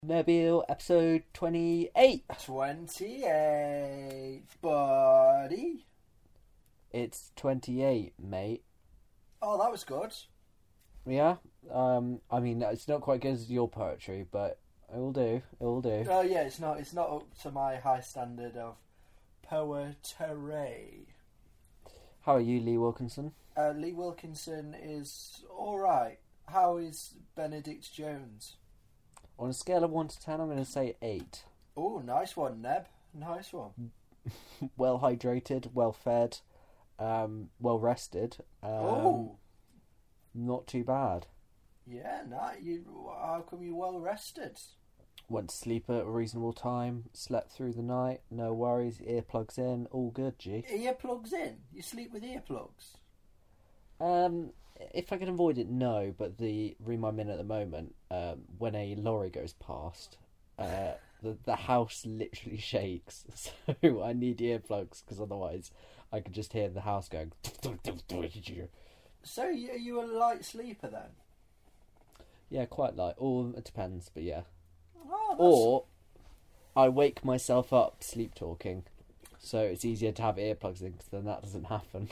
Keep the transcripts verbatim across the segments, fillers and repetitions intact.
Nabil, episode twenty-eight. twenty-eight, buddy. It's twenty-eight, mate. Oh, that was good. Yeah? Um, I mean, it's not quite good as your poetry, but it'll do. It'll do. Oh, yeah, it's not It's not up to my high standard of poetry. How are you, Lee Wilkinson? Uh, Lee Wilkinson is alright. How is Benedict Jones? On a scale of one to ten, I'm going to say eight. Oh, nice one, Neb. Nice one. Well hydrated, well fed, um, well rested. Um, oh. Not too bad. Yeah, nah, you, how come you're well rested? Went to sleep at a reasonable time, slept through the night, no worries, earplugs in, all good, G. Earplugs in? You sleep with earplugs? Um, if I can avoid it, no, but the room I'm in at the moment, um, when a lorry goes past, uh, the, the house literally shakes, so I need earplugs, because otherwise I could just hear the house going... So, are you a light sleeper then? Yeah, quite light. Or it depends, but yeah. Oh, that's... Or I wake myself up sleep talking, so it's easier to have earplugs in, because then that doesn't happen.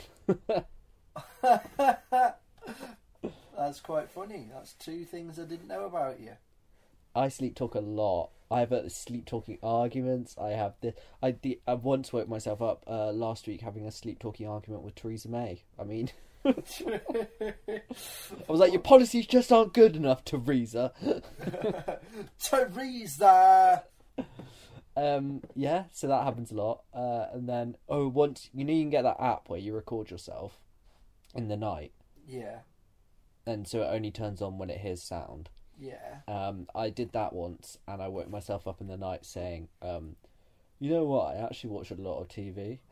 That's quite funny. That's two things I didn't know about you. I sleep talk a lot. I have uh, sleep talking arguments. I have the I the, I once woke myself up uh, last week having a sleep talking argument with Theresa May. I mean, I was like, your policies just aren't good enough, Theresa. Theresa. Um, yeah, so that happens a lot. Uh, and then oh, once you know you can get that app where you record yourself in the night. Yeah. And so it only turns on when it hears sound. Yeah. Um, I did that once, and I woke myself up in the night saying, um, you know what, I actually watch a lot of T V.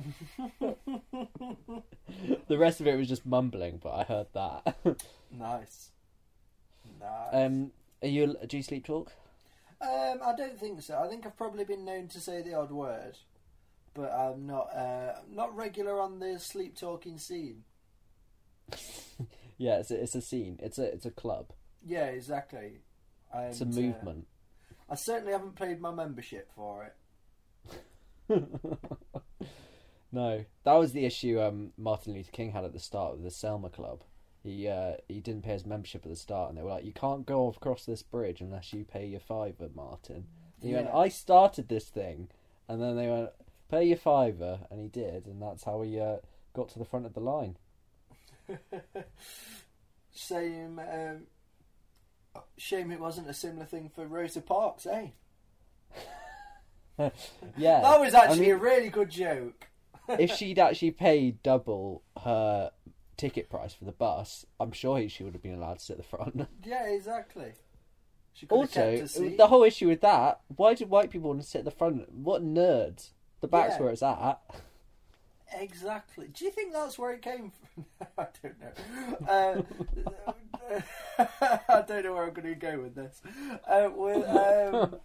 The rest of it was just mumbling, but I heard that. Nice. Nice. Um, are you, do you sleep talk? Um, I don't think so. I think I've probably been known to say the odd word, but I'm not, uh, not regular on the sleep talking scene. Yeah, it's a, it's a scene. It's a it's a club. Yeah, exactly. And, it's a movement. Uh, I certainly haven't paid my membership for it. No, that was the issue um, Martin Luther King had at the start of the Selma Club. He uh, he didn't pay his membership at the start, and they were like, "You can't go across this bridge unless you pay your fiver, Martin." And he Yeah. went, "I started this thing," and then they went, "Pay your fiver," and he did, and that's how he uh, got to the front of the line. Same. Um, shame it wasn't a similar thing for Rosa Parks, eh? Yeah, That was actually I mean, a really good joke. if she'd actually paid double her ticket price for the bus, I'm sure she would have been allowed to sit at the front. Yeah, exactly. She could have kept Also, her seat. the whole issue with that, why did white people want to sit at the front? What nerds. The back's Yeah. where it's at. Exactly. Do you think that's where it came from? I don't know. Uh, I don't know where I'm going to go with this. Uh, with, um,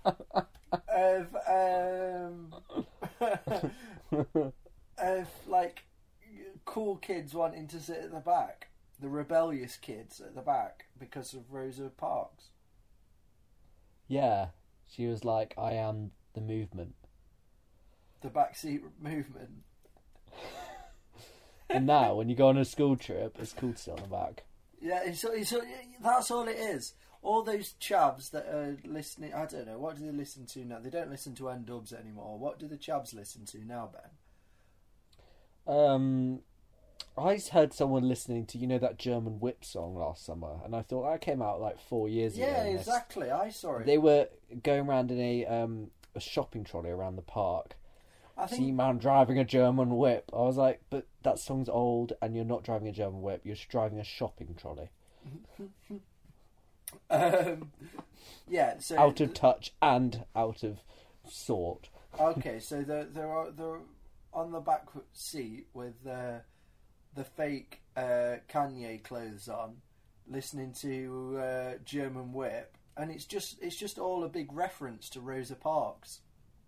of, um, of, like, cool kids wanting to sit at the back. The rebellious kids at the back because of Rosa Parks. Yeah, she was like, I am the movement. The backseat movement. And now, when you go on a school trip, it's cool to sit on the back. Yeah, it's, it's, that's all it is. All those chavs that are listening, I don't know, what do they listen to now? They don't listen to N-dubs anymore. What do the chavs listen to now, Ben? Um, I heard someone listening to, you know, that German Whip song last summer, and I thought that came out like four years ago. Yeah, and this- exactly. I saw it. They were going around in a um a shopping trolley around the park. I See think man driving a German whip. I was like, but that song's old, and you're not driving a German whip. You're driving a shopping trolley. um, yeah, so Out of touch and out of sort. okay, so they're they're they're on the back seat with uh, the fake uh, Kanye clothes on, listening to uh, German Whip, and it's just it's just all a big reference to Rosa Parks.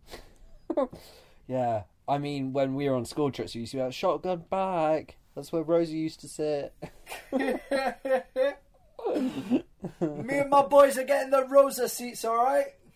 Yeah, I mean, when we were on school trips, we used to be like, shotgun back. That's where Rosie used to sit. Me and my boys are getting the Rosa seats, alright?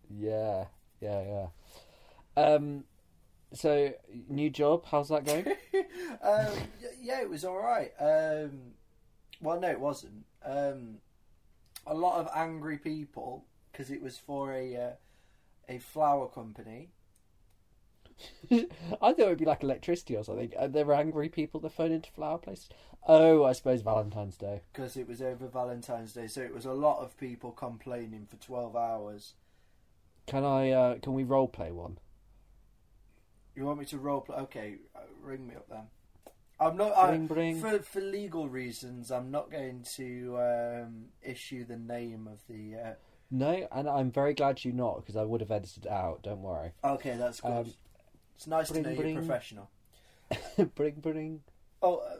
Yeah, yeah, yeah. Um, so new job, how's that going? um, yeah, it was all right. Um, well, no, it wasn't. Um, a lot of angry people because it was for a uh, a flower company. I thought it would be like electricity or something. Are there angry people that phone into flower places? Oh, I suppose Valentine's Day. Because it was over Valentine's Day, so it was a lot of people complaining for twelve hours. Can I? Uh, can we role play one? You want me to role play? Okay, uh, ring me up then. I'm not. Bring, I, bring. For for legal reasons, I'm not going to um, issue the name of the. Uh... No, and I'm very glad you not because I would have edited it out. Don't worry. Okay, that's good. Um, it's nice bring, to know bring. you're professional. bring, bring. Oh, uh,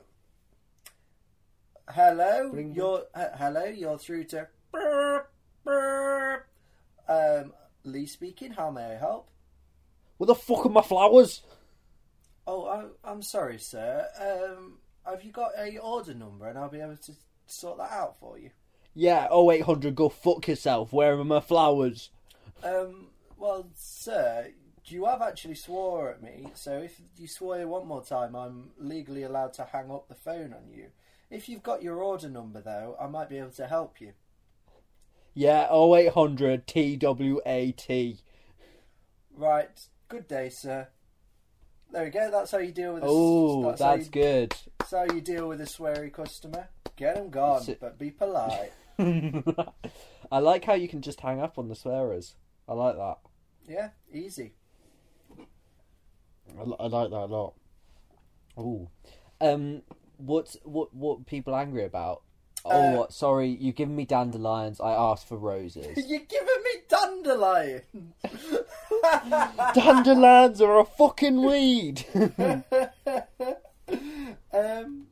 hello. Bring, you're uh, hello. You're through to. Um, Lee speaking. How may I help? What the fuck are my flowers? Oh, I, I'm sorry, sir. Um, have you got a order number, and I'll be able to sort that out for you. Yeah, oh eight hundred, go fuck yourself. Where are my flowers? Um, well, sir, you have actually swore at me, so if you swear one more time, I'm legally allowed to hang up the phone on you. If you've got your order number, though, I might be able to help you. Yeah, oh eight hundred T W A T. Right. Good day, sir. There we go. That's how you deal with a... Oh, that's, that's how you, good. That's how you deal with a sweary customer. Get him gone, So- but be polite. I like how you can just hang up on the swearers. I like that. Yeah, easy. I, li- I like that a lot. Ooh. Um, what's what what people angry about? Oh, Uh, what? Sorry, you've given me dandelions. I asked for roses. You're giving me dandelions. Dandelions are a fucking weed. um,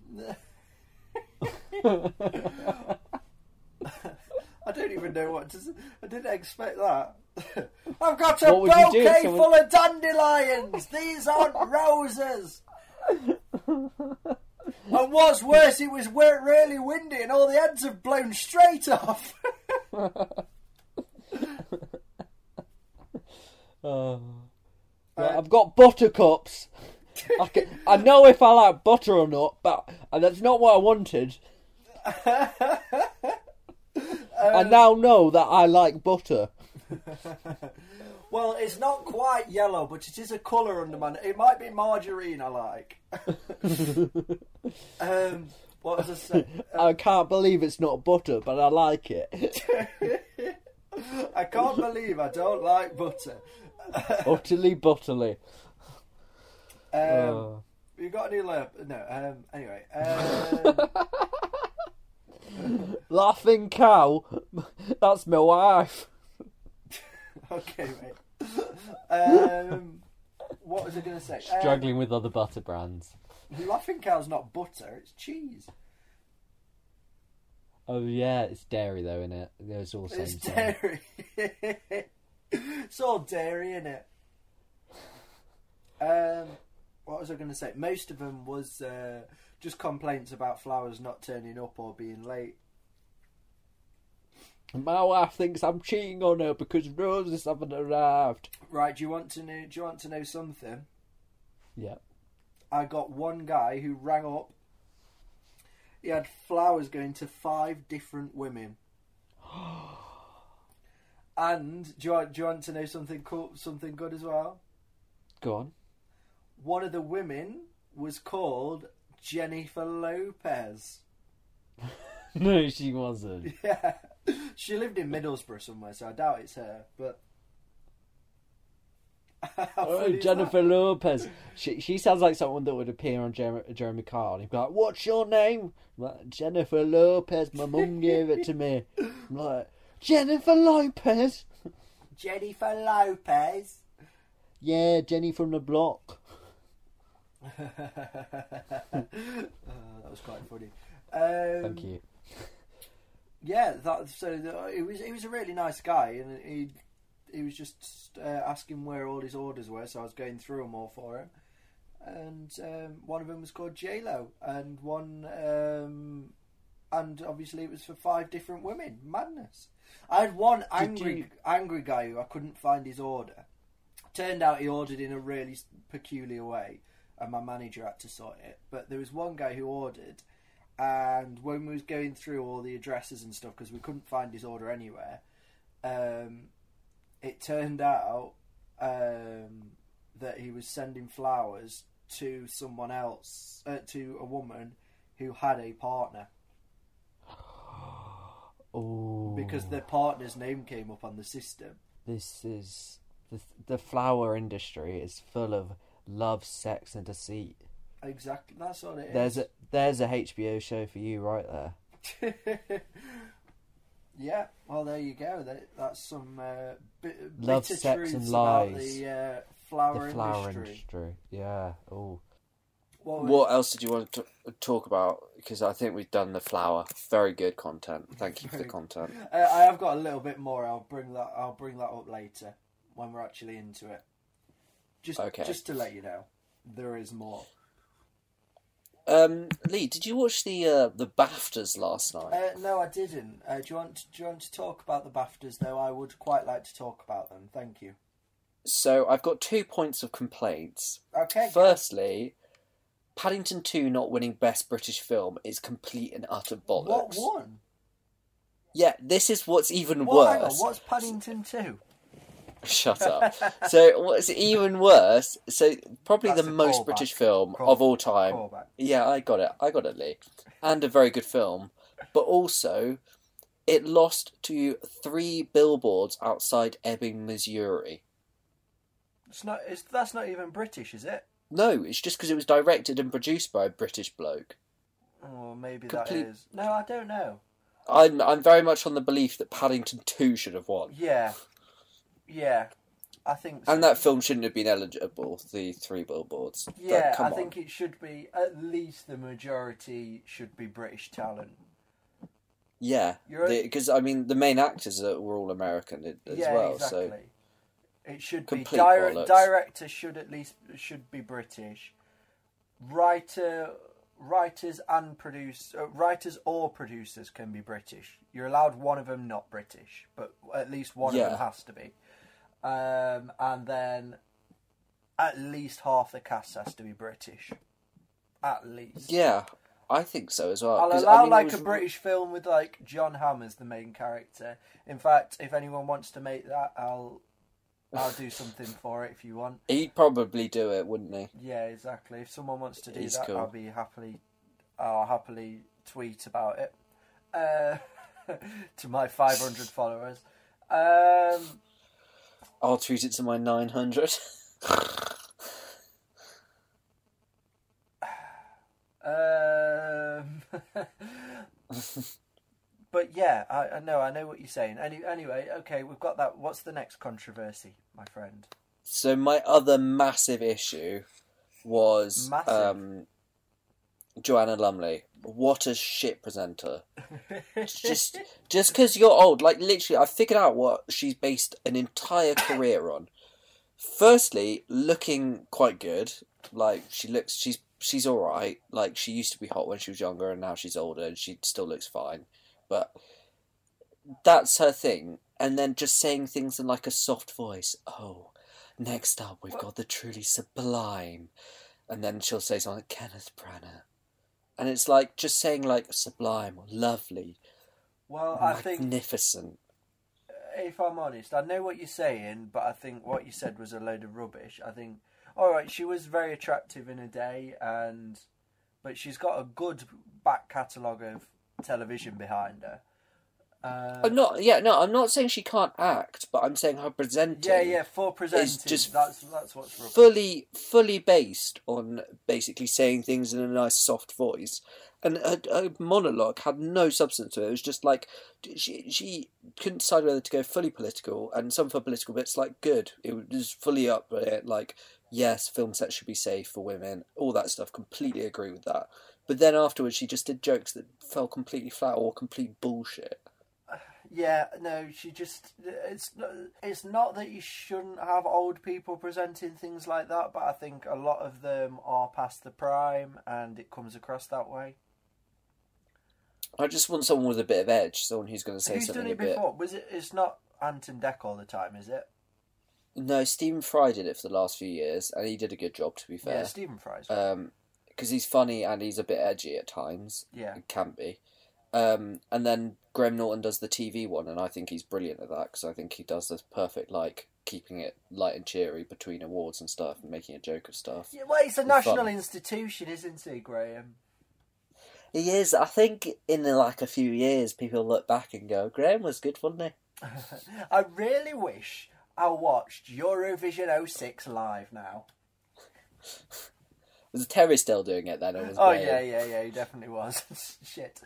I don't even know what to say. I didn't expect that. I've got a What would you do if bouquet someone- full of dandelions. These aren't roses. And what's worse, it was we- really windy and all the heads have blown straight off. Oh. Uh, Right, I've got buttercups. I, can, I know if I like butter or not, but and that's not what I wanted. I now know that I like butter. Well, it's not quite yellow, but it is a colour under my... It might be margarine I like. um, what was I saying? I can't believe it's not butter, but I like it. I can't believe I don't like butter. Utterly butterly. Um, Oh. You got any lip? No. Um, anyway. Um, Laughing cow. That's my wife. okay, mate. Um, what was I going to say? Struggling with other butter brands. Um, Laughing cow's not butter; it's cheese. Oh yeah, it's dairy though, isn't it? There's all same. It's same. dairy. It's all dairy, isn't it? Um, what was I going to say? Most of them was uh, just complaints about flowers not turning up or being late. My wife thinks I'm cheating on her because roses haven't arrived. Right? Do you want to know? Do you want to know something? Yeah. I got one guy who rang up. He had flowers going to five different women. And do you, want, do you want to know something cool, something good as well? Go on. One of the women was called Jennifer Lopez. No, she wasn't. Yeah, she lived in Middlesbrough somewhere, so I doubt it's her. But How Oh, funny is Jennifer that? Lopez. She she sounds like someone that would appear on Jer- Jeremy Carl. He'd be like, "What's your name?" I'm like, Jennifer Lopez. My mum gave it to me. I'm like, Jennifer Lopez. Jennifer Lopez. Yeah, Jenny from the block. uh, that was quite funny. Um, Thank you. Yeah, that so the, he was he was a really nice guy, and he he was just uh, asking where all his orders were, so I was going through them all for him. And um, one of them was called J Lo, and one um, and obviously it was for five different women. Madness. I had one angry you... angry guy who I couldn't find his order. Turned out he ordered in a really peculiar way, and my manager had to sort it. But there was one guy who ordered, and when we was going through all the addresses and stuff, because we couldn't find his order anywhere, um, it turned out um, that he was sending flowers to someone else, uh, to a woman who had a partner. Oh, because their partner's name came up on the system. This is the the flower industry is full of love, sex, and deceit. Exactly, that's what it there's is. A, there's a H B O show for you right there. Yeah, well, there you go. That, that's some uh, bit, love, bitter sex, truths and about lies. the uh, flower the flower industry. industry. Yeah. Oh. What, what else did you want to t- talk about? Because I think we've done the flower. Very good content. Thank you for the content. Uh, I have got a little bit more. I'll bring that. I'll bring that up later when we're actually into it. Just, okay. just to let you know, there is more. Um, Lee, did you watch the uh, the BAFTAs last night? Uh, no, I didn't. Uh, do you want? To, do you want to talk about the BAFTAs? Though I would quite like to talk about them. Thank you. So I've got two points of complaints. Okay. Firstly, Paddington two not winning Best British Film is complete and utter bollocks. What won? Yeah, this is what's even What, hang on, worse. what's Paddington two? Shut up. So what's even worse? So probably That's the a most callback. British film Call- of all time. Callback. Yeah, I got it. I got it, Lee. And a very good film, but also it lost to three billboards outside Ebbing, Missouri. It's not. It's, that's not even British, is it? No, it's just because it was directed and produced by a British bloke. Oh, maybe Complete- that is. No, I don't know. I'm I'm very much on the belief that Paddington two should have won. Yeah, yeah, I think. So. And that film shouldn't have been eligible, the three billboards. But Yeah, come I on. think it should be. At least the majority should be British talent. Yeah, You're- because I mean the main actors are, were all American i- as yeah, well. exactly. So It should be. Complete Dir- bollocks. director should at least should be British. Writer, writers and produce uh, writers or producers can be British. You're allowed one of them not British, but at least one Yeah. of them has to be. Um, and then at least half the cast has to be British. At least. yeah, I think so as well. I'll 'Cause, allow I mean, it like was- a British film with like John Hamm as the main character. In fact, if anyone wants to make that, I'll I'll do something for it if you want. He'd probably do it, wouldn't he? Yeah, exactly. If someone wants to do He's that, cool. I'll be happily I'll happily tweet about it uh, to my five hundred followers. Um, I'll tweet it to my nine hundred. um, but yeah, I, I know I know what you're saying. Any, anyway, okay, we've got that. What's the next controversy, my friend? So my other massive issue was Massive. um, Joanna Lumley. What a shit presenter. just just because you're old. Like, literally, I figured out what she's based an entire career on. Firstly, looking quite good. Like, she looks, she's she's alright. Like, she used to be hot when she was younger, and now she's older, and she still looks fine. But that's her thing. And then just saying things in, like, a soft voice. Oh, next up, we've got the truly sublime. And then she'll say something like, Kenneth Branagh. And it's like, just saying, like, sublime or lovely, Well, I think magnificent. if I'm honest, I know what you're saying, but I think what you said was a load of rubbish. I think, all right, she was very attractive in a day, and but she's got a good back catalogue of television behind her. Uh, I'm not, yeah, no, I'm not saying she can't act, but I'm saying her presenting yeah, yeah, for presenting, just that's that's what's rubbish. fully, fully based on basically saying things in a nice soft voice. And her, her monologue had no substance to it. It was just like, she she couldn't decide whether to go fully political, and some of her political bits, like, good. It was fully up with it, like, yes, film sets should be safe for women, all that stuff, completely agree with that. But then afterwards she just did jokes that fell completely flat or complete bullshit. Yeah, no, she just it's it's not that you shouldn't have old people presenting things like that, but I think a lot of them are past the prime, and it comes across that way. I just want someone with a bit of edge, someone who's going to say Who's something done it a bit. before? Was it? It's not Anton Deck all the time, is it? No, Stephen Fry did it for the last few years, and he did a good job, to be fair. Yeah, Stephen Fry's. Um, because he's funny and he's a bit edgy at times. Yeah. It can be. Um, and then Graham Norton does the T V one, and I think he's brilliant at that, because I think he does this perfect, like, keeping it light and cheery between awards and stuff, and making a joke of stuff. Yeah, well, it's a It's national fun. institution, isn't he, Graham? He is. I think in, like, a few years, people look back and go, Graham was good, wasn't he? I really wish I watched Eurovision oh six live now. Was Terry still doing it then? Or was Oh, Graham? yeah, yeah, yeah, he definitely was. Shit.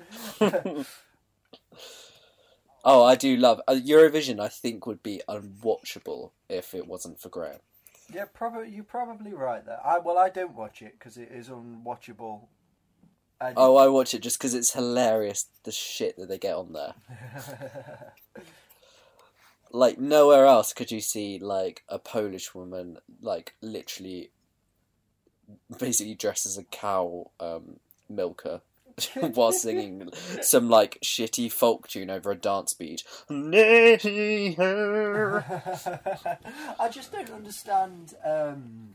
Oh, I do love... Uh, Eurovision, I think, would be unwatchable if it wasn't for Graham. Yeah, probably, you're probably right there. I, well, I don't watch it because it is unwatchable. And... Oh, I watch it just because it's hilarious, the shit that they get on there. Like, nowhere else could you see, like, a Polish woman, like, literally basically dressed as a cow um, milker while singing some, like, shitty folk tune over a dance beat. I just don't understand... Um...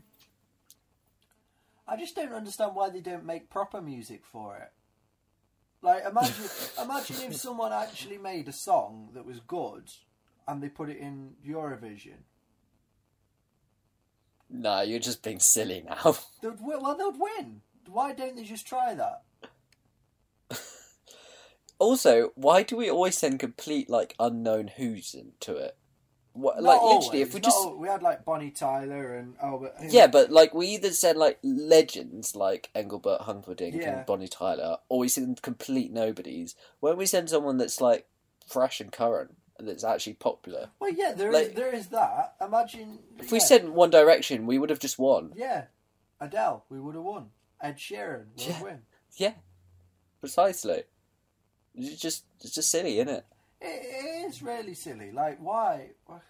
I just don't understand why they don't make proper music for it. Like, imagine, imagine if someone actually made a song that was good and they put it in Eurovision. Nah, you're just being silly now. They'd, wi- well, they'd win. Why don't they just try that? Also, why do we always send complete, like, unknown who's into it? What, Not like, always, literally, if we not just... al- we had, like, Bonnie Tyler and Albert... Yeah, but, like, we either send, like, legends like Engelbert Humperdinck Yeah. and Bonnie Tyler, or we send complete nobodies. Won't we send someone that's, like, fresh and current, and that's actually popular? Well, yeah, there is Like- there is that. Imagine... If we yeah. sent One Direction, we would have just won. Yeah. Adele, we would have won. Ed Sheeran would Yeah. win. Yeah, precisely. It's just, it's just silly, isn't it? It, it is really silly. Like, why?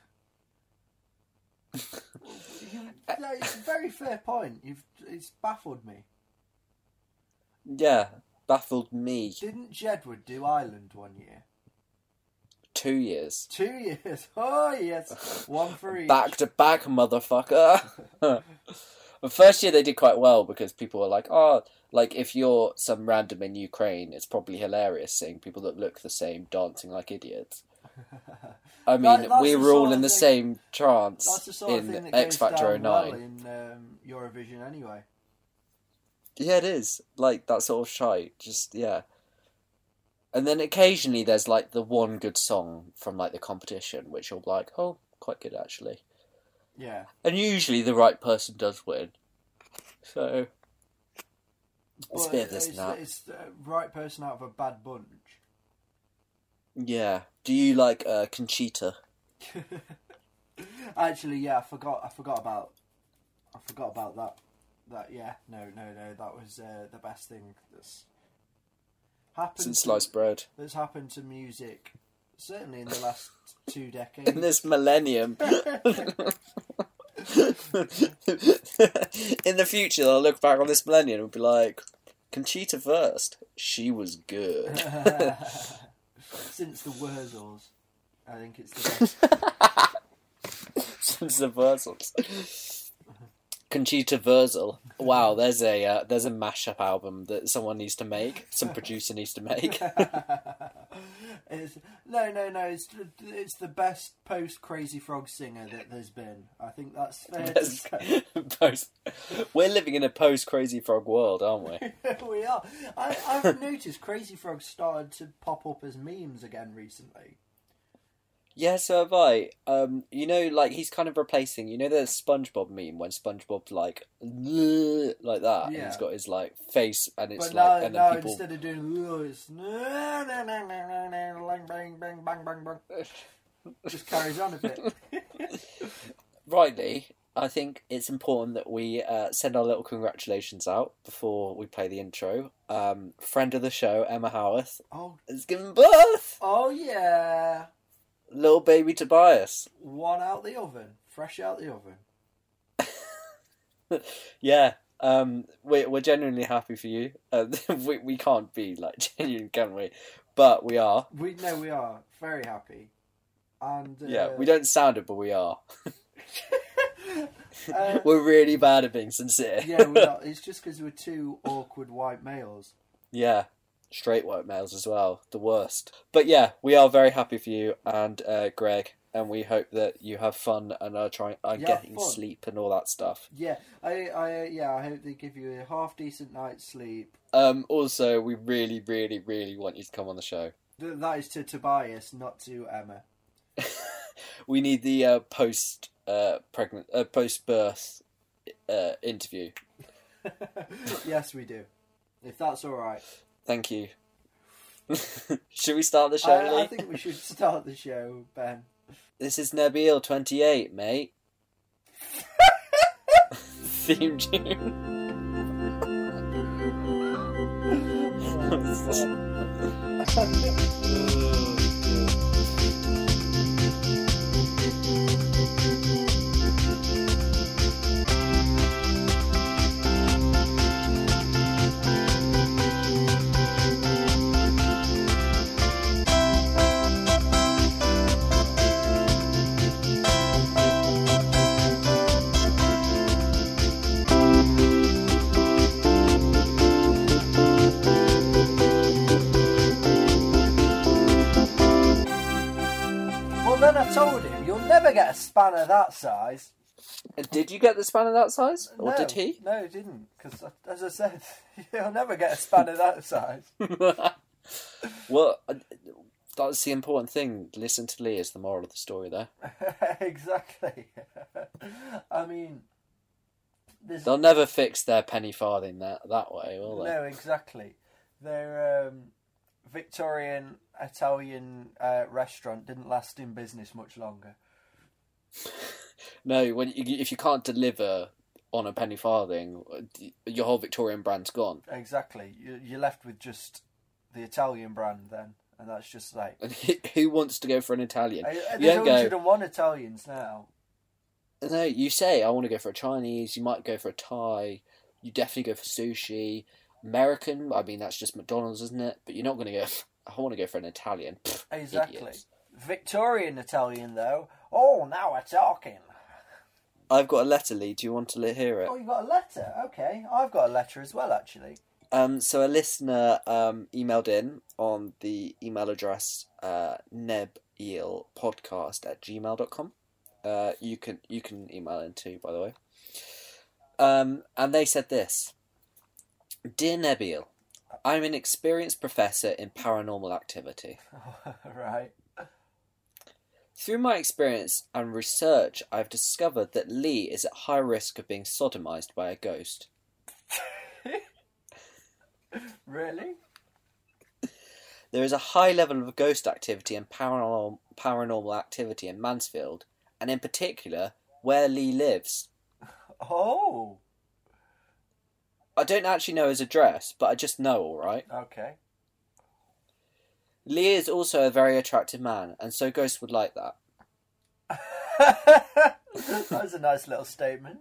you, no, it's a very fair point. You've It's baffled me. Yeah, baffled me. Didn't Jedward do Ireland one year? Two years. Two years. Oh, yes. One for each. Back to back, motherfucker. The first year they did quite well because people were like, oh, like if you're some random in Ukraine, it's probably hilarious seeing people that look the same dancing like idiots. I mean, That- that's we the were all sort in of the thing- same trance That's the sort of thing in that X goes Factor oh down well nine. in um, Eurovision anyway. Yeah, it is. Like, that sort of shite. Just, yeah. And then occasionally there's, like, the one good song from, like, the competition, which you'll be like, oh, quite good, actually. Yeah. And usually the right person does win. So, it's a But bit of this it's, and that. it's the right person out of a bad bunch. Yeah. Do you like uh, Conchita? Actually, yeah, I forgot. I forgot about. I forgot about that. That yeah, no, no, no. That was uh, the best thing that's happened. Since to- sliced bread. That's happened to music, certainly in the last two decades. In this millennium. In the future, they'll look back on this millennium and be like, Conchita first. She was good. Since the Wurzels, I think it's the best. Since the Wurzels. Conchita Wurzel. Wow, there's a uh, there's a mashup album that someone needs to make. Some producer needs to make. It's, no, no, no. It's it's the best post Crazy Frog singer that there's been. I think that's fair to There's- say. post, we're living in a post Crazy Frog world, aren't we? We are. I, I've noticed Crazy Frog started to pop up as memes again recently. Yeah, so have I. Um, you know, like he's kind of replacing. You know, the SpongeBob meme when SpongeBob's like like that, and Yeah. he's got his like face, and it's But like, now, and now then people. instead of doing "Ooh," it's bang, bang, bang, bang, bang, bang. Just carries on a bit. Rightly, I think it's important that we uh, send our little congratulations out before we play the intro. Um, friend of the show, Emma Howarth, Oh, has given birth. oh yeah. Little baby Tobias. One out the oven, fresh out the oven. Yeah, um, we're we're genuinely happy for you. Uh, we we can't be like genuine, can we? but we are. We know we are very happy, and uh, Yeah, we don't sound it, but we are. uh, We're really bad at being sincere. yeah, we're not. It's just because we're two awkward white males. Yeah, straight white males as well, the worst. But yeah, we are very happy for you and uh, Greg, and we hope that you have fun and are trying, are Yeah, getting fun. sleep and all that stuff. Yeah, I, I, yeah, I hope they give you a half decent night's sleep. Um, also, we really, really, really want you to come on the show. Th- That is to Tobias, not to Emma. We need the uh, post uh, pregnant uh, post birth uh, interview. Yes, we do. If that's all right. Thank you. Should we start the show, I, Lee? I think we should start the show, Ben. This is Nabil twenty-eight, mate. Theme tune. Well, then I told him, you'll never get a spanner that size. Did you get the spanner that size, or no, did he? No, he didn't. Because, as I said, you'll never get a spanner that size. Well, uh, that's the important thing. Listen to Lee is the moral of the story there. Exactly. I mean, there's... They'll never fix their penny farthing that, that way, will they? No, exactly. Their um, Victorian Italian uh, restaurant didn't last in business much longer. No, when you, if you can't deliver on a penny farthing, your whole Victorian brand's gone. Exactly. You- You're left with just the Italian brand then, and that's just like... And who wants to go for an Italian? Uh, You There's don't one hundred go. and one Italians now. No, you say I want to go for a Chinese. You might go for a Thai. You definitely go for sushi. American. I mean, that's just McDonald's, isn't it? But you're not going to go. I want to go for an Italian. Pfft, Exactly. idiots. Victorian Italian, though. Oh, now we're talking. I've got a letter, Lee. Do you want to li- hear it? Oh, you've got a letter. Okay. I've got a letter as well, actually. Um, so a listener um, emailed in on the email address uh, nebeelpodcast at gmail dot com. Uh, you can you can email in too, by the way. Um, and they said this: Dear Nebeel, I'm an experienced professor in paranormal activity. Right. Through my experience and research, I've discovered that Lee is at high risk of being sodomized by a ghost. Really? There is a high level of ghost activity and paranormal, paranormal activity in Mansfield, and in particular, where Lee lives. Oh. I don't actually know his address, but I just know, alright? Okay. Lee is also a very attractive man, and so ghosts would like that. That was a nice little statement.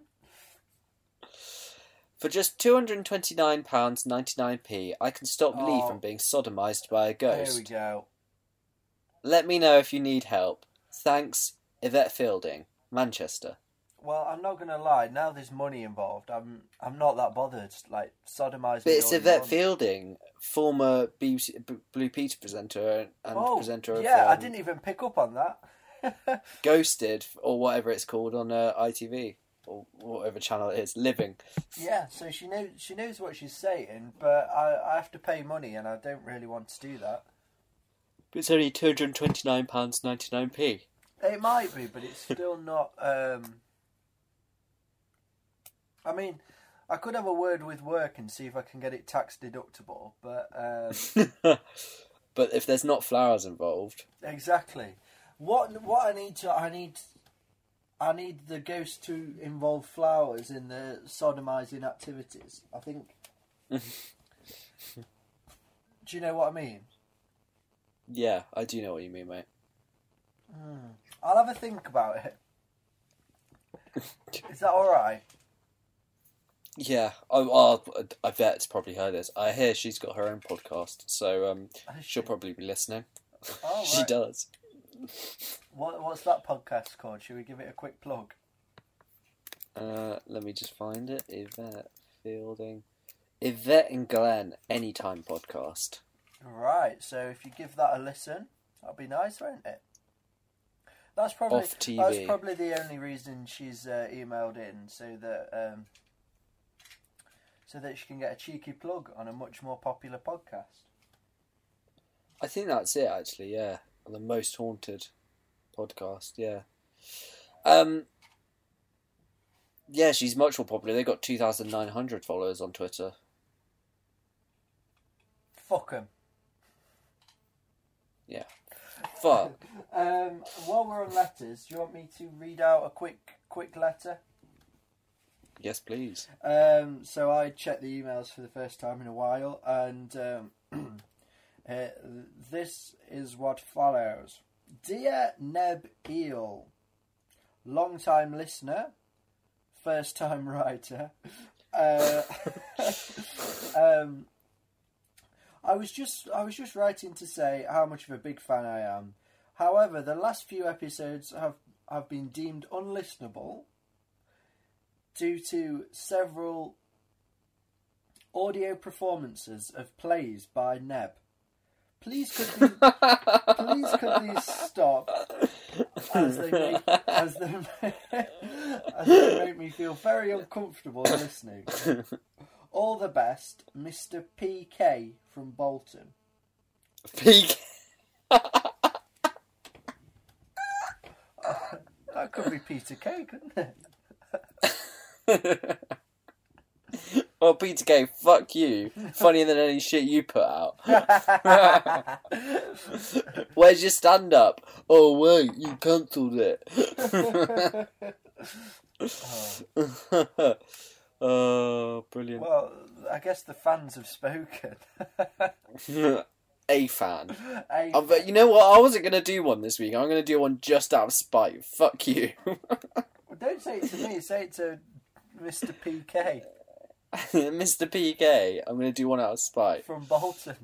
For just two hundred and twenty-nine pounds ninety-nine p, I can stop Lee Oh. from being sodomized by a There we ghost. go. Let me know if you need help. Thanks, Yvette Fielding, Manchester. Well, I'm not gonna lie. Now there's money involved. I'm I'm not that bothered. Like sodomize But me it's all you Yvette want. Fielding, former B B C, B- Blue Peter presenter and Oh, presenter of yeah, I um, didn't even pick up on that. Ghosted, or whatever it's called on uh, I T V, or whatever channel it is, Living. Yeah, so she knows she knows what she's saying, but I, I have to pay money, and I don't really want to do that. But it's only two hundred and twenty-nine pounds ninety-nine p. It might be, but it's still not. Um... I mean, I could have a word with work and see if I can get it tax deductible, but um... But if there's not flowers involved, exactly. What what I need to I need I need the ghost to involve flowers in the sodomizing activities. I think. Do you know what I mean? yeah, I do know what you mean, mate. Mm. I'll have a think about it. Is that all right? Yeah, oh, oh, Yvette's probably heard this. I hear she's got her own podcast, so um, Has she? she'll probably be listening. Oh, She right. does. What, what's that podcast called? Should we give it a quick plug? Uh, let me just find it. Yvette Fielding. Yvette and Glenn Anytime Podcast. Right, so if you give that a listen, that'll be nice, won't it? That's probably Off T V. that's probably the only reason she's uh, emailed in, so that um, so that she can get a cheeky plug on a much more popular podcast. I think that's it, actually, yeah. The Most Haunted podcast, yeah. Um, yeah, she's much more popular. They've got two thousand nine hundred followers on Twitter. Fuck 'em. Yeah. Fuck. Um, while we're on letters, do you want me to read out a quick quick letter? Yes, please. Um, so I checked the emails for the first time in a while, and um, uh, this is what follows. Dear Neb Eel, long-time listener, first-time writer, uh, um, I was just I was just writing to say how much of a big fan I am. However, the last few episodes have, have been deemed unlistenable due to several audio performances of plays by Neb. Please could these, please could these stop, as they make as they make, as they make me feel very uncomfortable listening. All the best, Mister P K from Bolton. P K. That could be Peter K, couldn't it? Well, Peter K, fuck you. Funnier than any shit you put out. Where's your stand-up? Oh, wait, you cancelled it. Oh. Oh, brilliant. Well, I guess the fans have spoken. A fan. A Oh, but you know what? I wasn't going to do one this week. I'm going to do one just out of spite. Fuck you. Well, don't say it to me, say it to Mister P K Mister P K, I'm going to do one out of spite. from Bolton.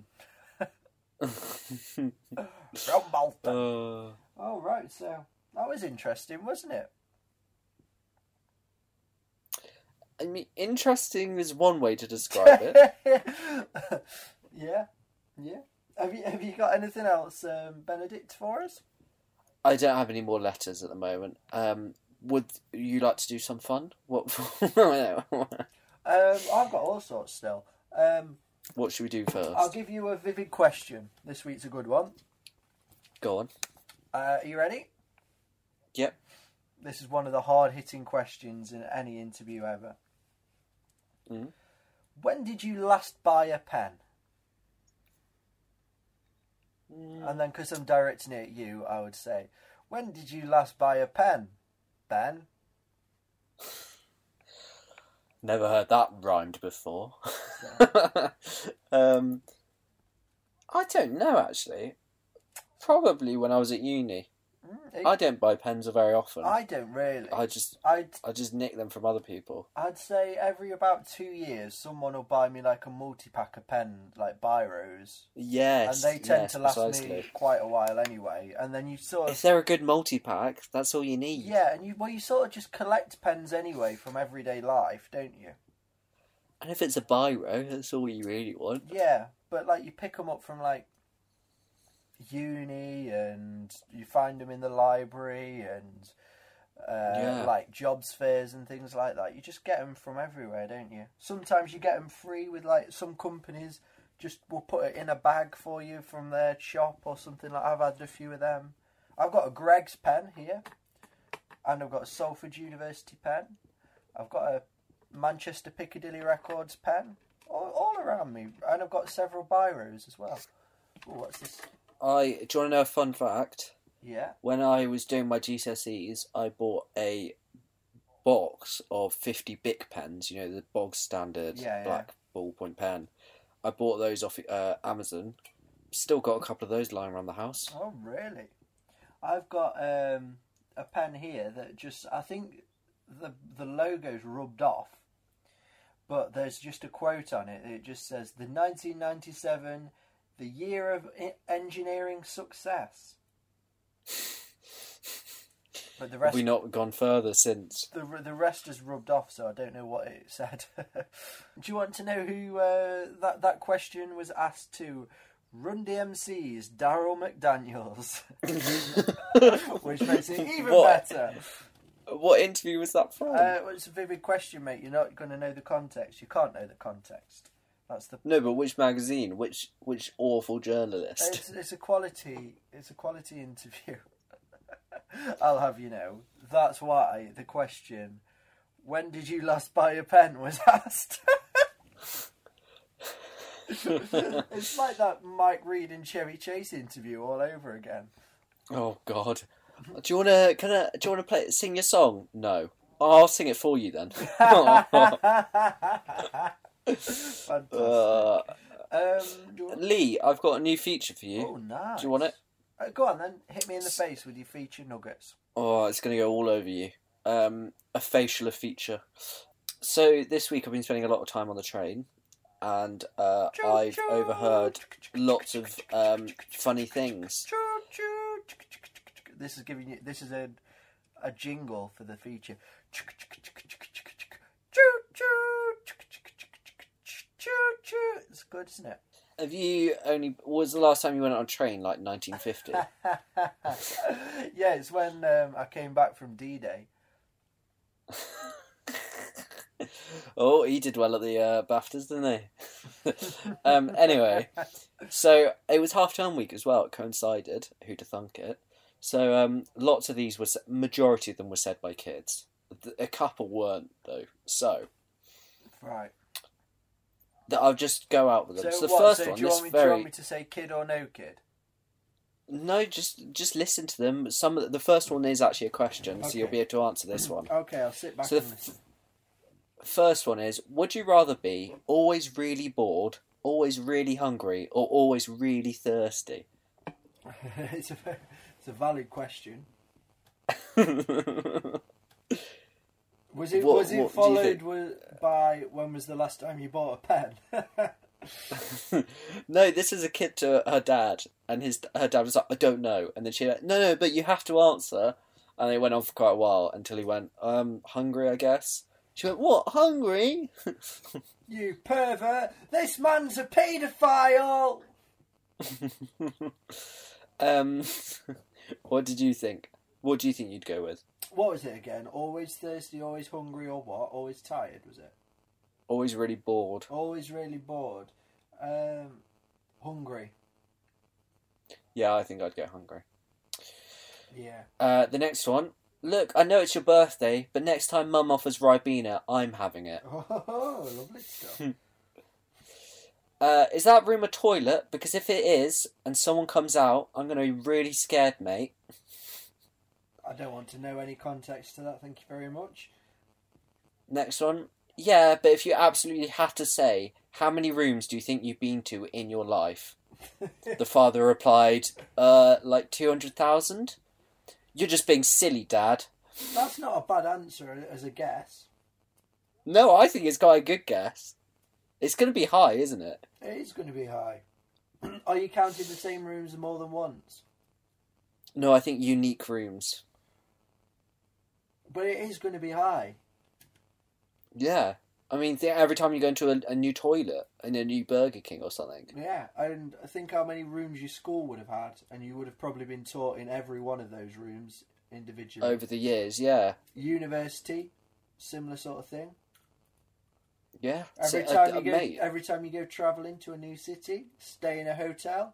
From Bolton. Uh, Oh, right, so that was interesting, wasn't it? I mean, interesting is one way to describe it. Yeah, yeah. Have you have you got anything else, um, Benedict, for us? I don't have any more letters at the moment. Um, would you like to do some fun? What? Um, I've got all sorts still. Um, What should we do first? I'll give you a vivid question. This week's a good one. Go on. Uh, are you ready? Yep. This is one of the hard-hitting questions in any interview ever. Mm. When did you last buy a pen? Mm. And then, because I'm directing it at you, I would say, when did you last buy a pen, Ben? Never heard that rhymed before. um, I don't know, actually. Probably when I was at uni. Mm, it- I don't buy pens very often. I don't really. I just I'd I just nick them from other people. I'd say every about two years, someone will buy me like a multi-pack of pen, like biros, Yes, and they tend yes, to last precisely. me quite a while anyway. And then you sort If of they're a good multi-pack, that's all you need. yeah, and you well, you sort of just collect pens anyway from everyday life, don't you? And if it's a biro, that's all you really want. Yeah, but like you pick them up from like uni, and you find them in the library, and uh, Yeah. like jobs fairs and things like that. You just get them from everywhere, don't you? Sometimes you get them free with like some companies just will put it in a bag for you from their shop or something like. I've had a few of them. I've got a Greg's pen here, and I've got a Salford University pen. I've got a Manchester Piccadilly Records pen, all, all around me, and I've got several biros as well. Ooh, what's this? I do you want to know a fun fact? Yeah. When I was doing my G C S Es, I bought a box of fifty Bic pens. You know, the bog standard Yeah, yeah. black ballpoint pen. I bought those off uh, Amazon. Still got a couple of those lying around the house. Oh, really? I've got um, a pen here that just I think the the logo's rubbed off, but there's just a quote on it. It just says, the nineteen ninety-seven, the year of I- engineering success. But the rest, Have we not gone further since? the the rest has rubbed off, so I don't know what it said. Do you want to know who uh, that that question was asked to? Run D M C's Daryl McDaniels, which makes it even What? better. What interview was that from? Uh, well, it's a vivid question, mate. You're not going to know the context. You can't know the context. That's the. No, but which magazine? Which which awful journalist? It's, it's a quality. It's a quality interview. I'll have you know. That's why the question, "When did you last buy a pen?" was asked. It's like that Mike Reed and Chevy Chase interview all over again. Oh God! Do you wanna? Can I? Do you wanna play? Sing your song? No. I'll sing it for you then. Fantastic. Uh, um, do you want... Lee, I've got a new feature for you. Oh, nice. Do you want it? Uh, go on then. Hit me in the face with your feature nuggets. Oh, it's going to go all over you. Um, a facial feature. So this week I've been spending a lot of time on the train, and uh, I've overheard lots of um, funny things. This is giving you. This is a a jingle for the feature. It's good, isn't it? Have you only? Was the last time you went on a train like nineteen fifty? Yeah, it's when um, I came back from D-Day. Oh, he did well at the uh, BAFTAs, didn't he? um, anyway, so it was half term week as well. It coincided. Who'd have thunk it? So um, lots of these were, majority of them were said by kids. A couple weren't though. So Right. that I'll just go out with them. So, So, the what? first So one, do you, this want me, very do you want me to say kid or no kid? no, just just listen to them. Some of the, the first one is actually a question, so Okay. you'll be able to answer this one. Okay, I'll sit back So and the listen. First one is: would you rather be always really bored, always really hungry, or always really thirsty? it's, a, it's a valid question. Was it What- was it what do you followed think? with, by when was the last time you bought a pen? No, this is a kid to her dad, and his her dad was like, "I don't know," and then she went, "No, no, but you have to answer." And they went on for quite a while until he went, "Um, hungry, I guess." She went, "What, hungry?" You pervert! This man's a paedophile! um, what did you think? What do you think you'd go with? What was it again? Always thirsty, always hungry, or what? Always tired, was it? Always really bored. Always really bored. Um, hungry. Yeah, I think I'd get hungry. Yeah. Uh, the next one. Look, I know it's your birthday, but next time Mum offers Ribena, I'm having it. Oh, lovely stuff. Uh, is that room a toilet? Because if it is, and someone comes out, I'm going to be really scared, mate. I don't want to know any context to that, thank you very much. Next one. Yeah, but if you absolutely had to say, how many rooms do you think you've been to in your life? The father replied, uh, like two hundred thousand? You're just being silly, Dad. That's not a bad answer as a guess. No, I think it's quite a good guess. It's going to be high, isn't it? It is going to be high. Are you counting the same rooms more than once? No, I think unique rooms. But it is going to be high. Yeah. I mean, th- every time you go into a, a new toilet in a new Burger King or something. Yeah, and think how many rooms your school would have had, and you would have probably been taught in every one of those rooms individually. Over the years, yeah. University, similar sort of thing. Yeah. Every So, time uh, you go, mate, every time you go travelling to a new city, stay in a hotel.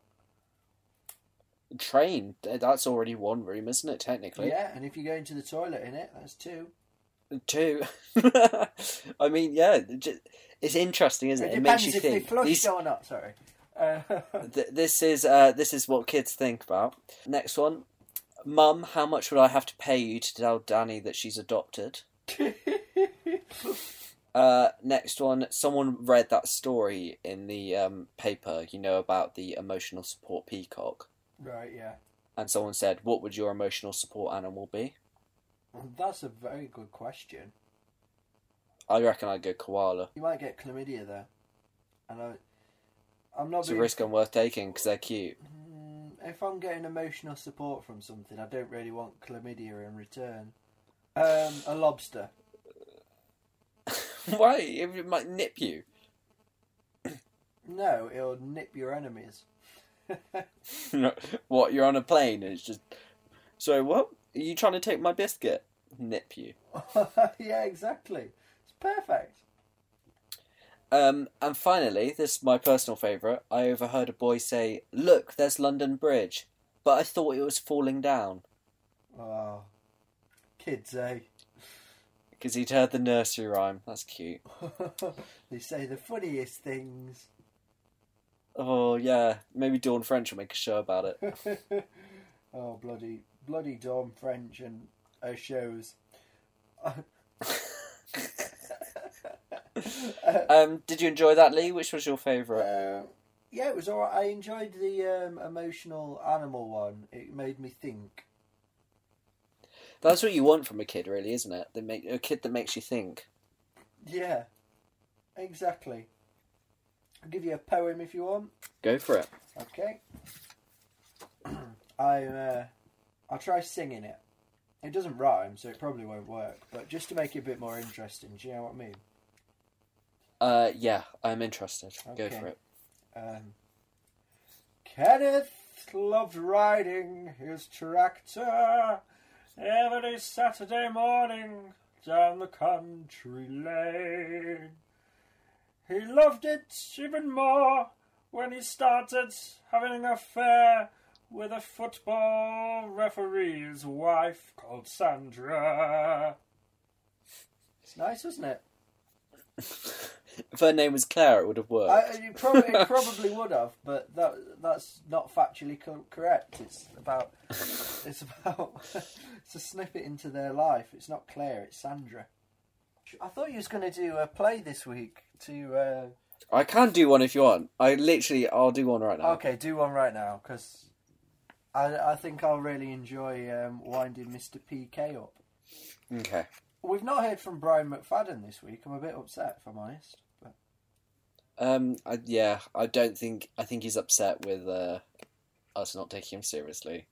train, that's already one room, isn't it, technically? Yeah, and if you go into the toilet in it, that's two. Two. I mean, yeah, j- it's interesting, isn't it? It It depends makes you if they think. flushed These- or not. Sorry. Uh, th- this is uh, this is what kids think about. Next one, Mum, how much would I have to pay you to tell Danny that she's adopted? Uh, next one, someone read that story in the um, paper, you know, about the emotional support peacock, right, yeah. and someone said, "What would your emotional support animal be?" That's a very good question. I reckon I'd go koala. You might get chlamydia though, and I, I'm not. It's being, a risk I'm worth taking because they're cute. Mm, if I'm getting emotional support from something, I don't really want chlamydia in return. Um, a lobster. Why? It might nip you. No, it'll nip your enemies. What? You're on a plane and it's just. So what? Are you trying to take my biscuit? Nip you. Yeah, exactly. It's perfect. Um, and finally, this is my personal favourite. I overheard a boy say, "Look, there's London Bridge," but I thought it was falling down. Oh, kids, eh? Because he'd heard the nursery rhyme. That's cute. They say the funniest things. Oh, yeah. Maybe Dawn French will make a show about it. Oh, bloody, bloody Dawn French and her shows. um, did you enjoy that, Lee? Which was your favourite? Uh, yeah, it was alright. I enjoyed the um, emotional animal one. It made me think. That's what you want from a kid, really, isn't it? They make a kid that makes you think. Yeah, exactly. I'll give you a poem if you want. Go for it. Okay. I uh, I'll try singing it. It doesn't rhyme, so it probably won't work. But just to make it a bit more interesting, do you know what I mean? Uh, yeah, I'm interested. Okay. Go for it. Um, Kenneth loved riding his tractor every Saturday morning down the country lane. He loved it even more when he started having an affair with a football referee's wife called Sandra. It's nice, isn't it? If her name was Claire, it would have worked. I, it, probably, it probably would have, but that that's not factually co- correct. It's about it's about it's a snippet into their life. It's not Claire, it's Sandra. I thought you was going to do a play this week to. Uh... I can do one if you want. I literally, I'll do one right now. Okay, do one right now because I I think I'll really enjoy um, winding Mister P K up. Okay. We've not heard from Brian McFadden this week. I'm a bit upset, if I'm honest. But... Um. I, yeah. I don't think. I think he's upset with uh, us not taking him seriously.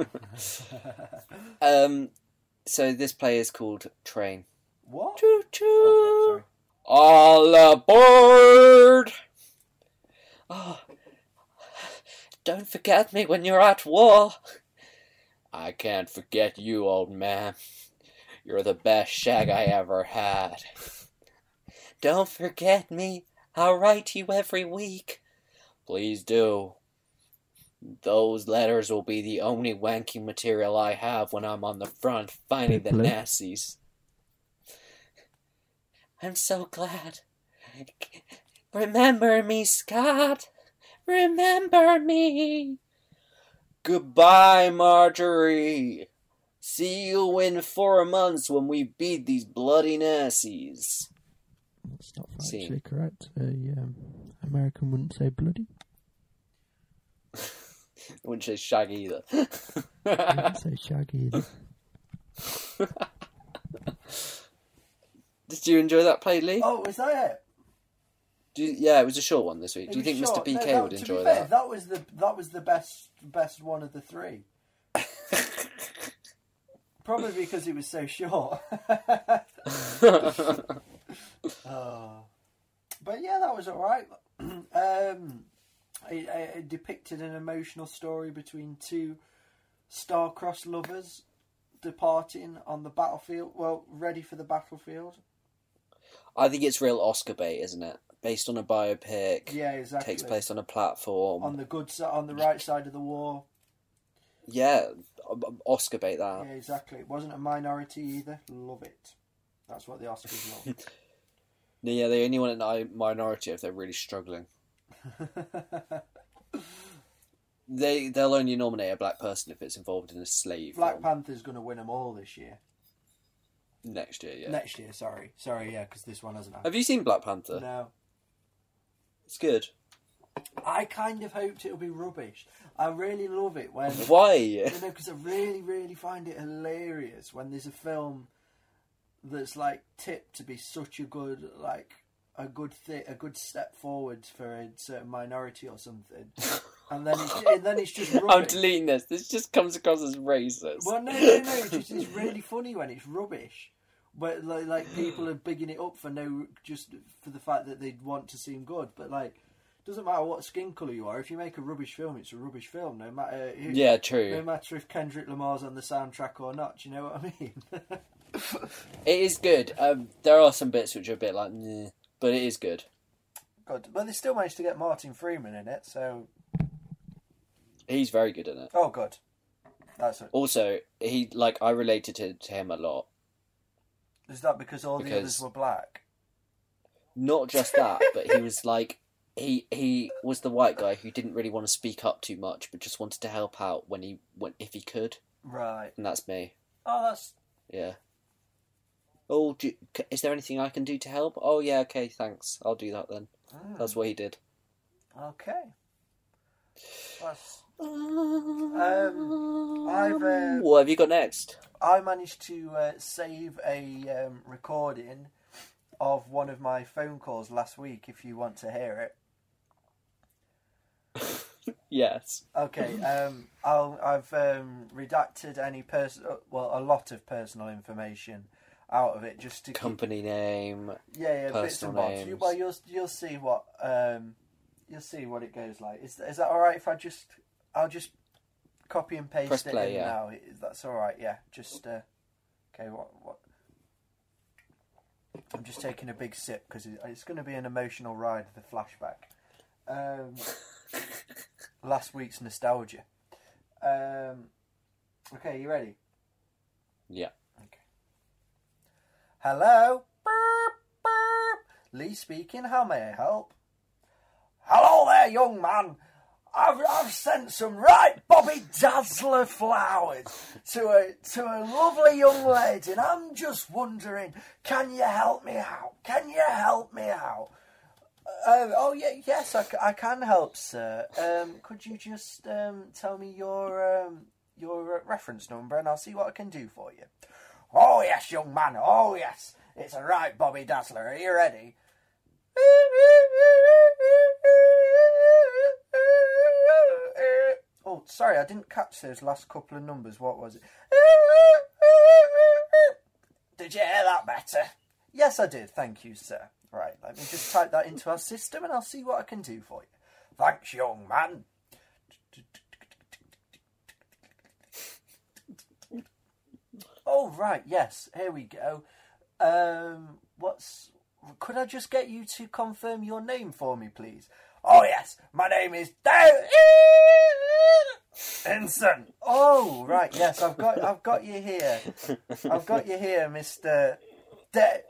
um. So this play is called Train. What? Choo choo. Oh, sorry. All aboard! Oh, don't forget me when you're at war. I can't forget you, old man. You're the best shag I ever had. Don't forget me. I'll write to you every week. Please do. Those letters will be the only wanking material I have when I'm on the front fighting the Nazis. I'm so glad. Remember me, Scott. Remember me. Goodbye, Marjorie. See you in four months when we beat these bloody Nazis. That's not factually See. correct. A um, American wouldn't say bloody. I wouldn't say shag either. Wouldn't say shag either. Did you enjoy that play, Lee? Oh, was that it? Do you, yeah, it was a short one this week. It Do you was think short. Mister P K No, would to enjoy be fair, that? That was the that was the best best one of the three. Probably because it was so short. Oh. But yeah, that was all right. um, it, it depicted an emotional story between two star-crossed lovers departing on the battlefield. Well, ready for the battlefield. I think it's real Oscar bait, isn't it? Based on a biopic. Yeah, exactly. Takes place on a platform. On the good side, on the right side of the war. Yeah, Oscar bait that. Yeah, exactly. It wasn't a minority either. Love it. That's what the Oscars love. No, yeah, they only want a minority if they're really struggling. they they'll only nominate a black person if it's involved in a slave. Black film. Panther's going to win them all this year. Next year, yeah. Next year, sorry, sorry, yeah, because this one hasn't happened. Have you seen Black Panther? No, It's good. I kind of hoped it'll be rubbish. I really love it when Why? you know because I really, really find it hilarious when there's a film that's like tipped to be such a good like a good thi- a good step forward for a certain minority or something, and then it's, and then it's just rubbish. I'm deleting this. This just comes across as racist. Well, no, no, no. It's just it's really funny when it's rubbish. But like, like people are bigging it up for no, just for the fact that they want to seem good. But like, doesn't matter what skin colour you are. If you make a rubbish film, it's a rubbish film. No matter who, Yeah, true. No matter if Kendrick Lamar's on the soundtrack or not. Do you know what I mean? It is good. Um, there are some bits which are a bit like, meh, but it is good. Good, but they still managed to get Martin Freeman in it. So He's very good in it. oh, good. That's it. Also, he like I related to, to him a lot. Is that because all the Because- others were black? Not just that, but he was like he he was the white guy who didn't really want to speak up too much, but just wanted to help out when he when if he could, Right. and that's me. Oh, that's Yeah. Oh, do you, c- is there anything I can do to help? Oh yeah, okay, thanks. I'll do that then. mm, That's what he did. okay. That's, um, I've uh, What have you got next? I managed to uh, save a um, recording of one of my phone calls last week. If you want to hear it. Yes. Okay. Um, I'll, I've um, redacted any person, well, a lot of personal information out of it, just to keep, Company name. yeah, yeah, bits and personal bobs. You, names. well, you'll you'll see what um, you'll see what it goes like. Is is that all right? If I just I'll just copy and paste Press it play, in yeah. now. Is that's all right? Yeah. Just uh, okay. What what? I'm just taking a big sip because it, it's going to be an emotional ride. The flashback. Um, last week's nostalgia. Um, okay, you ready? Yeah. Hello? Burp, burp. Lee speaking, how may I help? Hello there, young man. I've, I've sent some right Bobby Dazzler flowers to a to a lovely young lady, and I'm just wondering, can you help me out? Can you help me out? Uh, oh, yeah, yes, I, c- I can help, sir. Um, could you just um, tell me your um, your uh, reference number, and I'll see what I can do for you. Oh, yes, young man. Oh, yes. It's a right Bobby Dazzler. Are you ready? Oh, sorry, I didn't catch those last couple of numbers. What was it? Did you hear that better? Yes, I did. Thank you, sir. Right, let me just type that into our system and I'll see what I can do for you. Thanks, young man. Oh, right, yes, here we go. Um, what's... Could I just get you to confirm your name for me, please? Oh, yes, my name is Ensign. Oh, right, yes, I've got I've got you here. I've got you here, Mister De-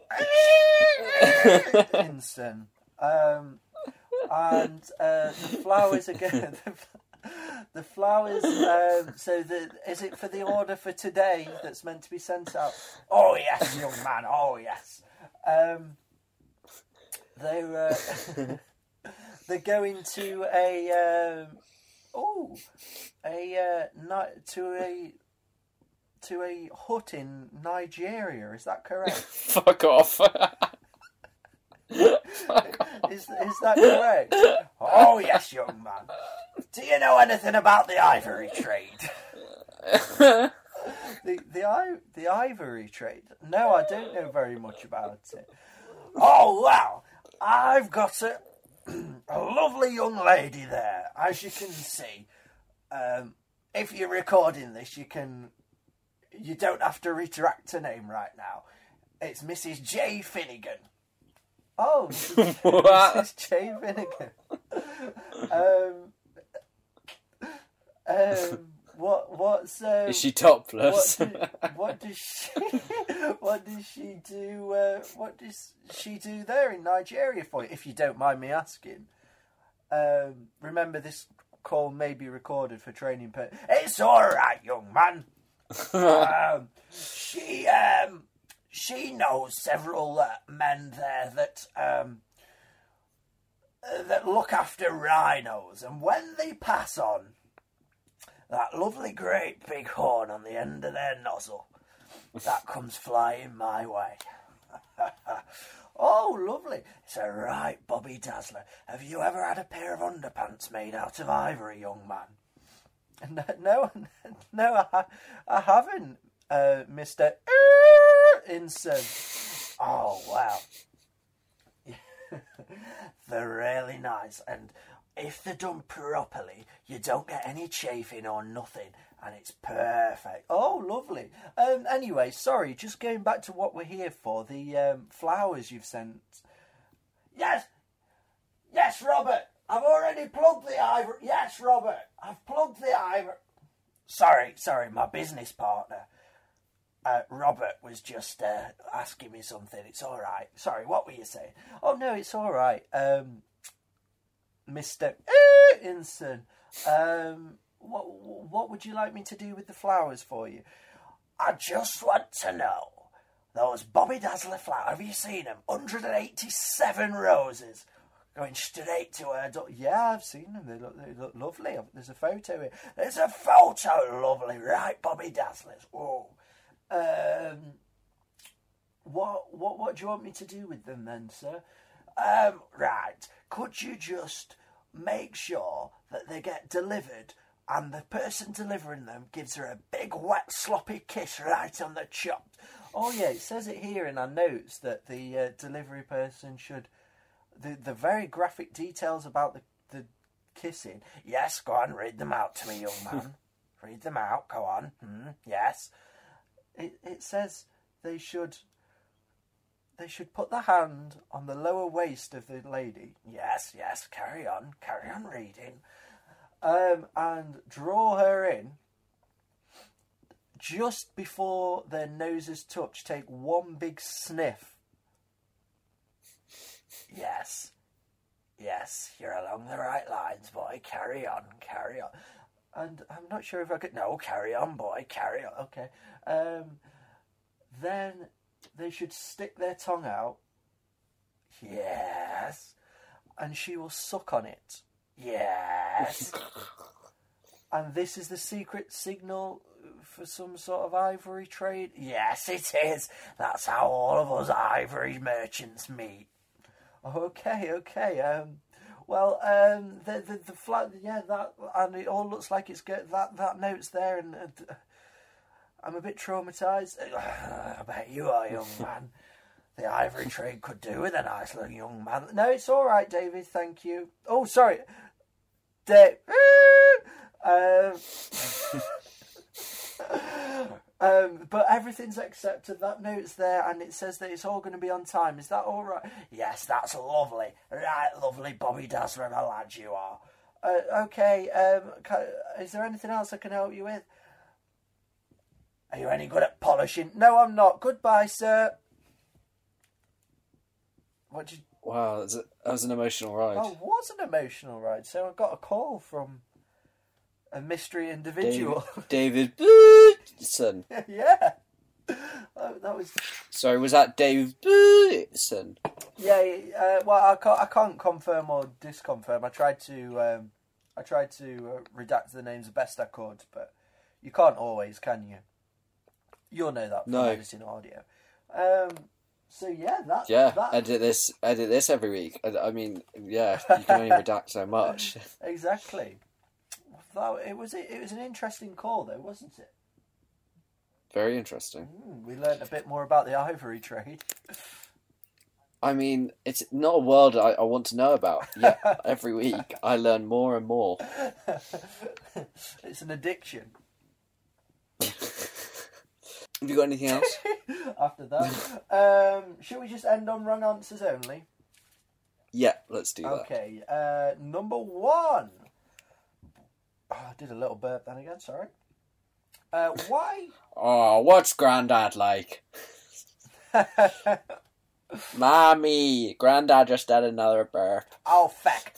Ensign. Um, and uh, the flowers again... The flowers, um, so the is it for the order for today that's meant to be sent out? Oh, yes, young man, oh, yes. Um, they're, uh, they're going to a, um, oh, a, uh, ni- to a, to a hut in Nigeria, is that correct? Fuck off. Fuck off. Is, is that correct? Oh, yes, young man. Do you know anything about the ivory trade? the the i the ivory trade? No, I don't know very much about it. Oh well, I've got a a lovely young lady there, as you can see. Um, if you're recording this, you can you don't have to retract her name right now. It's Missus J. Finnegan. Oh, Missus J. Finnegan. Um. Um, what what's um, Is she topless? What, do, what does she what does she do? Uh, what does she do there in Nigeria for you? If you don't mind me asking. Um, remember, this call may be recorded for training purposes. It's all right, young man. um, she um she knows several uh, men there that um uh, that look after rhinos, and when they pass on that lovely great big horn on the end of their nozzle, that comes flying my way. Oh, lovely. It's a right Bobby Dazzler. Have you ever had a pair of underpants made out of ivory, young man? No, no, no I, I haven't, uh, Mister Inson. Oh, wow. They're really nice, and if they're done properly, you don't get any chafing or nothing, and it's perfect. Oh, lovely. Um, anyway, sorry, just going back to what we're here for, the um, flowers you've sent. Yes, yes, Robert, I've already plugged the ivory. Yes, Robert, I've plugged the ivory. Sorry, sorry, my business partner, uh, Robert, was just uh, asking me something. It's all right. Sorry, what were you saying? Oh, no, it's all right. Um, Mister Inson, um, what, what would you like me to do with the flowers for you? I just want to know, those Bobby Dazzler flowers, have you seen them? one hundred eighty-seven roses going straight to her door. Yeah, I've seen them. They look, they look lovely. There's a photo here. There's a photo, lovely, right, Bobby Dazzlers. Oh, um, what, what, what do you want me to do with them then, sir? Um, right, could you just make sure that they get delivered and the person delivering them gives her a big wet sloppy kiss right on the chop? Oh yeah, it says it here in our notes that the uh, delivery person should, the, the very graphic details about the, the kissing. Yes, go on, read them out to me, young man. Read them out, go on. Hmm, yes. It, it says they should... They should put the hand on the lower waist of the lady. Yes, yes, carry on, carry on reading. Um, and draw her in. Just before their noses touch, take one big sniff. Yes, yes, you're along the right lines, boy. Carry on, carry on. And I'm not sure if I could... No, carry on, boy, carry on. Okay. Um, then... They should stick their tongue out. Yes. And she will suck on it. Yes. And this is the secret signal for some sort of ivory trade? Yes, it is. That's how all of us ivory merchants meet. Okay, okay. Um, well, um, the the the flat, yeah, that, and it all looks like it's good. That that note's there, and. Uh, I'm a bit traumatised. I bet you are, young man. The ivory trade could do with a nice little young man. No, it's all right, David. Thank you. Oh, sorry, Dave. um, um, but everything's accepted. That note's there, and it says that it's all going to be on time. Is that all right? Yes, that's lovely. Right, lovely, Bobby Dazzler and a lad you are. Uh, okay. Um, can, is there anything else I can help you with? Are you any good at polishing? No, I'm not. Goodbye, sir. What did you... Wow, that was an emotional ride. Oh, it was an emotional ride. So I got a call from a mystery individual. David, David Bootson. Yeah. Oh, that was... Sorry, was that Dave Bootson? Yeah, uh, well, I can't, I can't confirm or disconfirm. I tried to, um, I tried to uh, redact the names the best I could, but you can't always, can you? You'll know that from no. editing audio. Um, so yeah, that yeah. that... Edit this, edit this every week. I, I mean, yeah, you can only redact so much. Exactly. That, it was it was an interesting call, though, wasn't it? Very interesting. Mm, we learnt a bit more about the ivory trade. I mean, it's not a world I, I want to know about. Yeah, every week I learn more and more. It's an addiction. Have you got anything else? After that, um, should we just end on wrong answers only? Yeah, let's do that. Okay, uh, number one. Oh, I did a little burp then again. Sorry. Uh, why? Oh, what's Grandad like? Mommy, Grandad just had another burp. Oh, feck.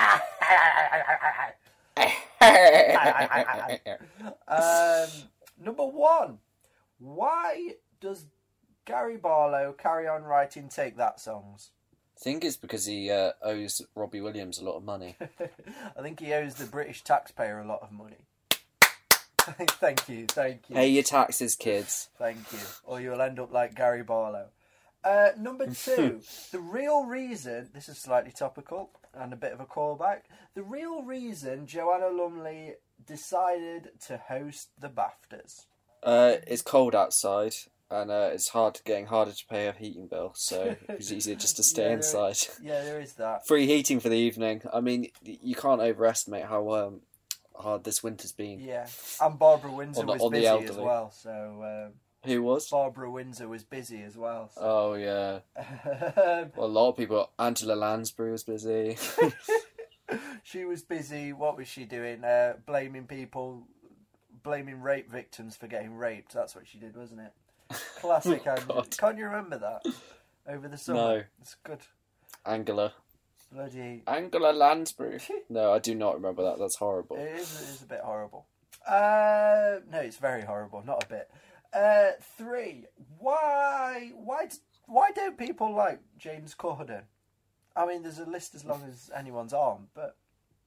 um, number one. Why does Gary Barlow carry on writing Take That songs? I think it's because he uh, owes Robbie Williams a lot of money. I think he owes the British taxpayer a lot of money. Thank you, thank you. Pay your taxes, kids. Thank you. Or you'll end up like Gary Barlow. Uh, number two, the real reason, this is slightly topical and a bit of a callback, the real reason Joanna Lumley decided to host the BAFTAs. Uh, it's cold outside, and uh, it's hard getting harder to pay a heating bill, so it's easier just to stay Yeah, there- inside. Yeah, there is that. Free heating for the evening. I mean, you can't overestimate how um, hard this winter's been. Yeah, and Barbara Windsor On the- was on the busy as elderly. well, so... Um, Who was? Barbara Windsor was busy as well. So. Oh, yeah. Um, Well, a lot of people. Angela Lansbury was busy. she was busy. What was she doing? Uh, blaming people, blaming rape victims for getting raped. That's what she did, wasn't it? Classic. Oh, Angela. God. Can't you remember that? Over the summer. No. It's good. Angela. Bloody. Angela Lansbury. No, I do not remember that. That's horrible. It is, it is a bit horrible. Uh, no, it's very horrible. Not a bit. Uh, three. Why? Why? d- Why don't people like James Corden? I mean, there's a list as long as anyone's arm, but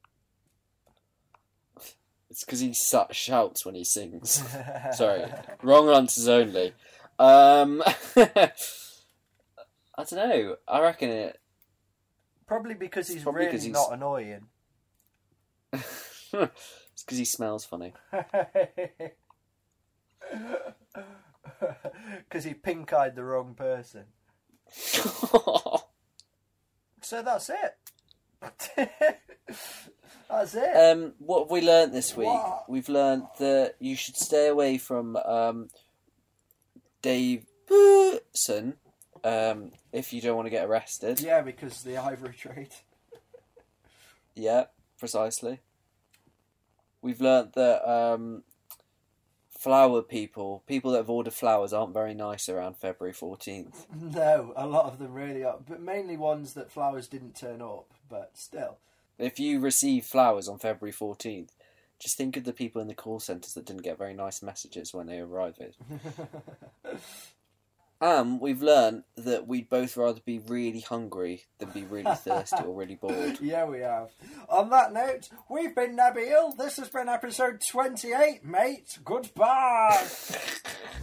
It's because he sa- shouts when he sings. Sorry. Wrong answers only. Um, I don't know. I reckon it... probably because he's probably really 'cause he's- not annoying. it's because he smells funny. Because he pink-eyed the wrong person. So that's it. That's it. Um, what have we learnt this week? What? We've learnt that you should stay away from um, Davidson um, if you don't want to get arrested. Yeah, because the ivory trade. Yeah, precisely. We've learnt that um, flower people, people that have ordered flowers, aren't very nice around February fourteenth. No, a lot of them really are, but mainly ones that flowers didn't turn up. But still, If you receive flowers on February fourteenth, just think of the people in the call centres that didn't get very nice messages when they arrived. And we've learnt that we'd both rather be really hungry than be really thirsty or really bored. yeah, we have. On that note, we've been Nabil. This has been episode twenty-eight, mate. Goodbye.